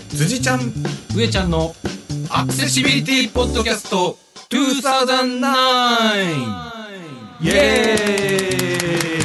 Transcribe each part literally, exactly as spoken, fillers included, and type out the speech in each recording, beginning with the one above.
辻ちゃん上ちゃんのアクセシビリティポッドキャストにせんきゅう。イエ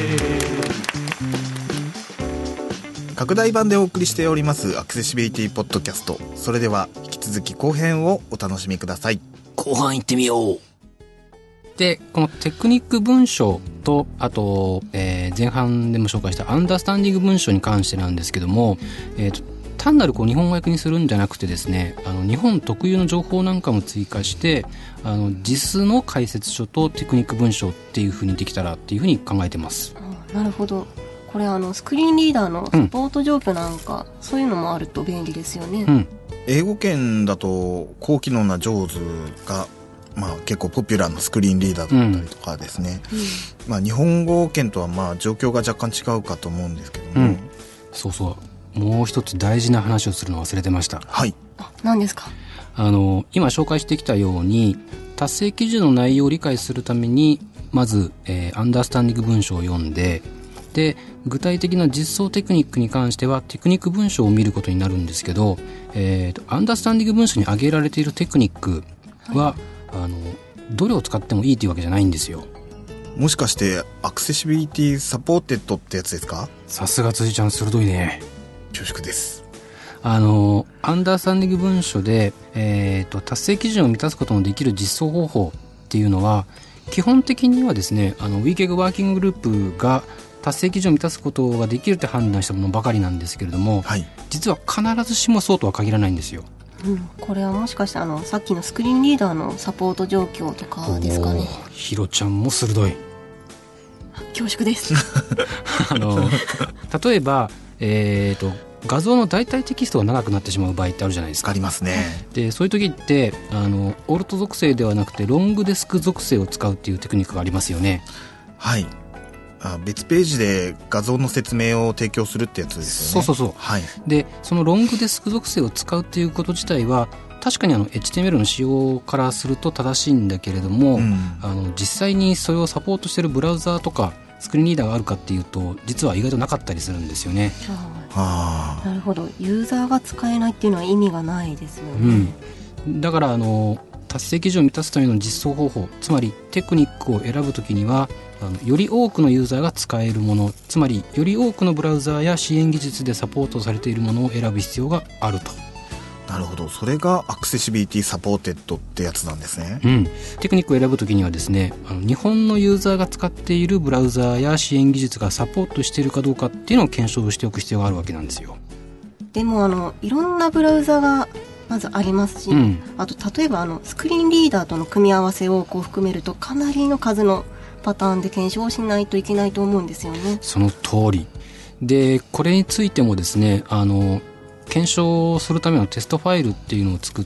ーイ。拡大版でお送りしておりますアクセシビリティポッドキャスト。それでは引き続き後編をお楽しみください。 後半行ってみよう。で、このテクニック文章と、あと、えー、前半でも紹介したアンダースタンディング文章に関してなんですけども、えーと、単なるこう日本語訳にするんじゃなくてですね、あの日本特有の情報なんかも追加して、あの ジス の解説書とテクニック文章っていう風にできたらっていう風に考えてます。 あ、なるほど。これあのスクリーンリーダーのサポート状況なんか、うん、そういうのもあると便利ですよね。 うん、 英語圏だと高機能な ジョーズ がまあ、結構ポピュラーなスクリーンリーダーだったりとかですね、うんまあ、日本語圏とはまあ状況が若干違うかと思うんですけども、うん、 そうそうもう一つ大事な話をするのを忘れてました。 はい。 あ、何ですか？ あの今紹介してきたように達成基準の内容を理解するためにまず、えー、アンダースタンディング文章を読んで、で具体的な実装テクニックに関してはテクニック文章を見ることになるんですけど、えーと、アンダースタンディング文章に挙げられているテクニックは、はい、あのどれを使ってもいいというわけじゃないんですよ。 もしかしてアクセシビリティサポーテッドってやつですか？ さすが辻ちゃん鋭いね。 恐縮です。 あのアンダースタンディング文書で、えーと、達成基準を満たすことのできる実装方法っていうのは基本的にはですね、あの ウィーケグ ワーキンググループが達成基準を満たすことができるって判断したものばかりなんですけれども、はい、実は必ずしもそうとは限らないんですよ。 うん、これはもしかしてあのさっきのスクリーンリーダーのサポート状況とかですかね。 ひろちゃんも鋭い。 恐縮ですあの例えば、えーと、画像の代替テキストが長くなってしまう場合ってあるじゃないですか。 ありますね。 でそういう時ってあのオルト属性ではなくてロングデスク属性を使うっていうテクニックがありますよね。 はい。あ、別ページで画像の説明を提供するってやつですよね。 そうそうそう、はい、でそのロングデスク属性を使うっていうこと自体は確かにあの エイチティーエムエル の仕様からすると正しいんだけれども、うん、あの実際にそれをサポートしているブラウザーとかスクリーンリーダーがあるかっていうと実は意外となかったりするんですよね。 はあ、なるほど。ユーザーが使えないっていうのは意味がないですよね、 うん、だからあの達成基準を満たすための実装方法、つまりテクニックを選ぶときにはあのより多くのユーザーが使えるもの、つまりより多くのブラウザーや支援技術でサポートされているものを選ぶ必要があると。 なるほど。それがアクセシビリティサポーテッドってやつなんですね。 うん、テクニックを選ぶときにはですね、あの日本のユーザーが使っているブラウザーや支援技術がサポートしているかどうかっていうのを検証しておく必要があるわけなんですよ。 でもあのいろんなブラウザがまずありますし、うん、あと例えばあのスクリーンリーダーとの組み合わせをこう含めるとかなりの数のパターンで検証しないといけないと思うんですよね。 その通りで、これについてもですね、あの検証するためのテストファイルっていうのを作って、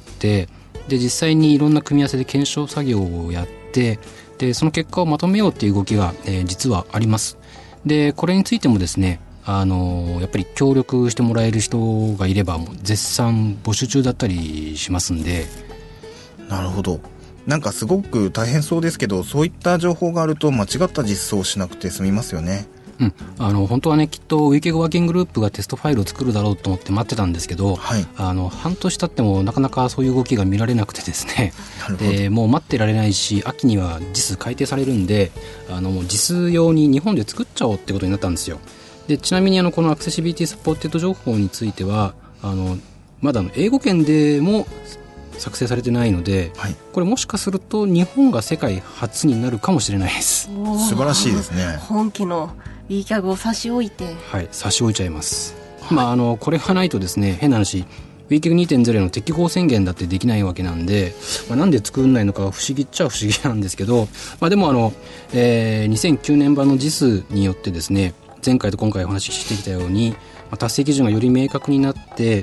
で実際にいろんな組み合わせで検証作業をやって、でその結果をまとめようっていう動きが、えー、実はあります。でこれについてもですね、あのやっぱり協力してもらえる人がいればもう絶賛募集中だったりしますんで。 なるほど。なんかすごく大変そうですけど、そういった情報があると間違った実装をしなくて済みますよね。 うん、あの本当はねきっとウィーケグワーキンググループがテストファイルを作るだろうと思って待ってたんですけど、はい、あの半年経ってもなかなかそういう動きが見られなくてですね、でもう待ってられないし秋には ジス 改定されるんで、あのもう ジス 用に日本で作っちゃおうってことになったんですよ。でちなみにあのこのアクセシビリティサポーテッド情報についてはあのまだの英語圏でも作成されてないので、はい、これもしかすると日本が世界初になるかもしれないです。 素晴らしいですね。 本気の ウィーキャグを差し置いて、 はい、差し置いちゃいます、はい。まあ、あのこれがないとですね、変な話 ウィーキャグにてんゼロ の適合宣言だってできないわけなんで、まあ、なんで作んないのか不思議っちゃ不思議なんですけど、まあ、でもあの、えー、にせんきゅうねん版の ジス によってですね、前回と今回お話ししてきたように、まあ、達成基準がより明確になって、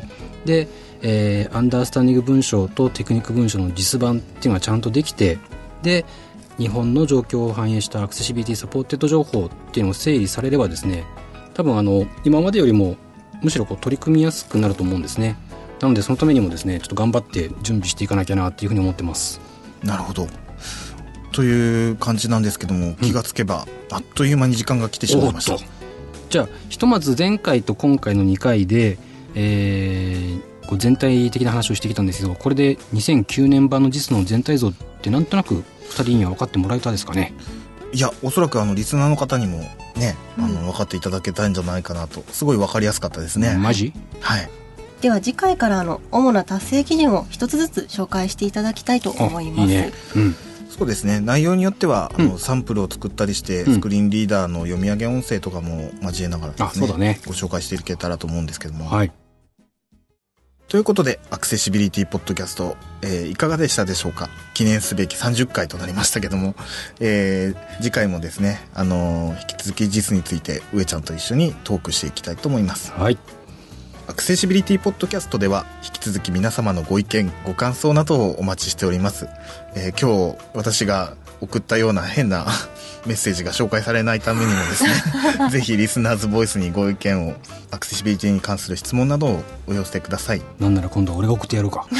でえー、アンダースタンディング文章とテクニック文章の ジス 版っていうのがちゃんとできて、で日本の状況を反映したアクセシビリティサポーテッド情報っていうのを整理されればですね、多分あの今までよりもむしろこう取り組みやすくなると思うんですね。なのでそのためにもですね、ちょっと頑張って準備していかなきゃなっていうふうに思ってます。 なるほどという感じなんですけども、気がつけば、うん、あっという間に時間が来てしまいました。 じゃあひとまず前回と今回のにかいで、えー、ごこう全体的な話をしてきたんですけど、これでにせんきゅうねん版の ジャイエス の全体像ってなんとなくふたりには分かってもらえたですかね。 いや、おそらくあのリスナーの方にもね、うん、あの分かっていただけたんじゃないかなと。すごい分かりやすかったですね。 マジ？ はい。 では次回からあの主な達成基準を一つずつ紹介していただきたいと思います。いいね。 うん、そうですね。内容によっては、うん、あのサンプルを作ったりして、うん、スクリーンリーダーの読み上げ音声とかも交えながらですね、 あ、そうだね、 ご紹介していけたらと思うんですけども、 はい。 ということでアクセシビリティポッドキャスト、えー、いかがでしたでしょうか。記念すべきさんじゅっかいとなりましたけども、えー、次回もですね、あのー、引き続き ジャイエス について上ちゃんと一緒にトークしていきたいと思います。 はい。 アクセシビリティポッドキャストでは引き続き皆様のご意見ご感想などをお待ちしております。えー、今日私が送ったような変なメッセージが紹介されないためにもですねぜひリスナーズボイスにご意見を、アクセシビリティに関する質問などをお寄せください。 なんなら今度俺が送ってやるか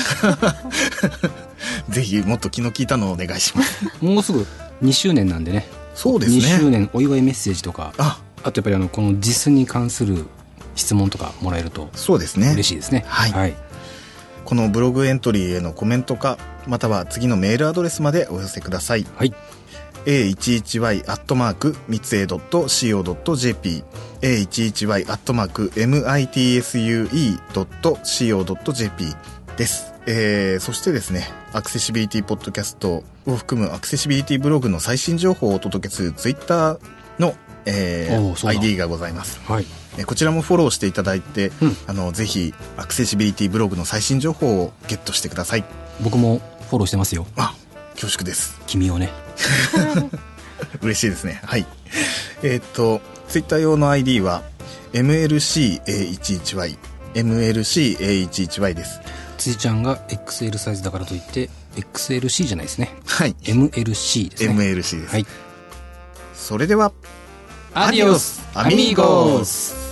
ぜひもっと気の利いたのをお願いしますもうすぐにしゅうねんなんでね。 そうですね。 にしゅうねんお祝いメッセージとか、ああとやっぱりあのこの ジャイエス に関する質問とかもらえるとそうですね、 嬉しいですね。 はい、はい、このブログエントリーへのコメントかまたは次のメールアドレスまでお寄せください。 はい、 エーいちいちワイ アットマーク ミツエー ドット シーオー ドット ジェーピー エーいちいちワイ アットマーク エムアイティーエスユーイー ドット シーオー ドット ジェーピー です。えー、そしてですね、アクセシビリティポッドキャストを含むアクセシビリティブログの最新情報をお届けするツイッターの、えー、アイディー がございます。 はい、 こちらもフォローしていただいて、 うん、 あのぜひアクセシビリティブログの最新情報をゲットしてください。 僕もフォローしてますよ。 あ、恐縮です。 君をね嬉しいですね。はい。えー、っとツイッター用の アイディー は エムエルシーエーいちいちワイ エムエルシーエーいちいちワイ です。 ついちゃんが エックスエル サイズだからといって エックスエルシー じゃないですね。 はい、 エムエルシー ですね。 エムエルシー です。 はい、 それではアディオスアミーゴス。